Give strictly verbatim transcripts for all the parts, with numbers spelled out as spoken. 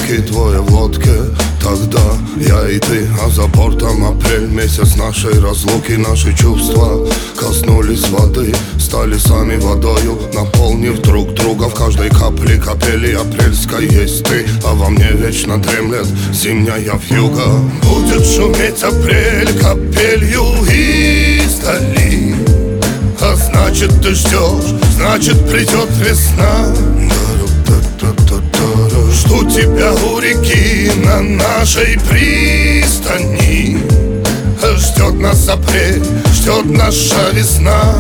руки твои в лодке. Тогда я и ты, а за бортом апрель. Месяц нашей разлуки, наши чувства коснулись воды, стали сами водою, наполнив друг друга. В каждой капле капели апрельской есть ты, а во мне вечно дремлет зимняя вьюга. Будет шуметь апрель капелью издали, а значит ты ждешь, значит придет весна. Жду тебя у реки на нашей пристани. Ждет нас апрель, ждет наша весна.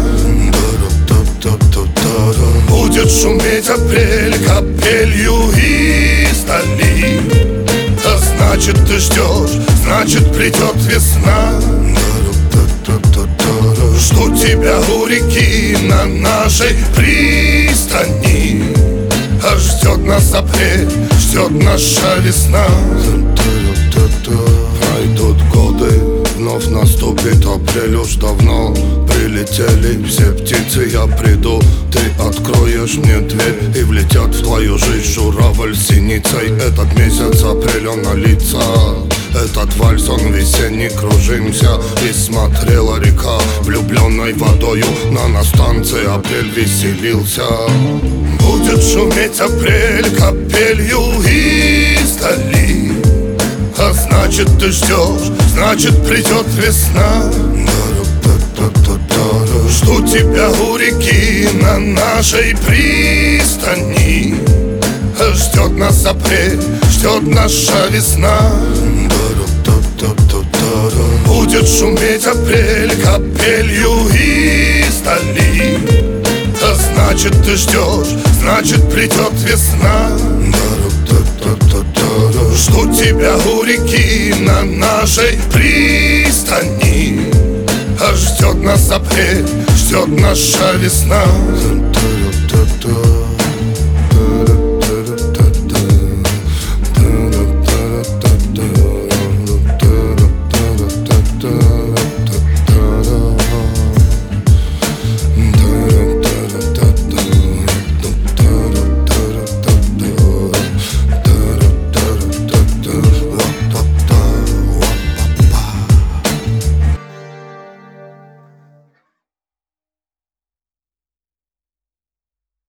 Будет шуметь апрель капелью издали, а значит ты ждешь, значит придет весна. Жду тебя у реки на нашей пристани. А ждет нас апрель, ждет наша весна. Пройдут годы, вновь наступит апрель. Уж давно прилетели все птицы, я приду. Ты откроешь мне дверь, и влетят в твою жизнь журавль с синицей. Этот месяц апрель, он на лица, этот вальс, он весенний, кружимся. И смотрела река влюбленной водою, на нас танцы апрель веселился. Будет шуметь апрель капелью издали, а значит ты ждешь, значит придет весна. Жду тебя у реки на нашей пристани. Ждет нас апрель, ждет наша весна. Будет шуметь апрель капелью издали, а значит ты ждешь, значит придет весна. Жду тебя у реки на нашей пристани. А ждет нас апрель, ждет наша весна.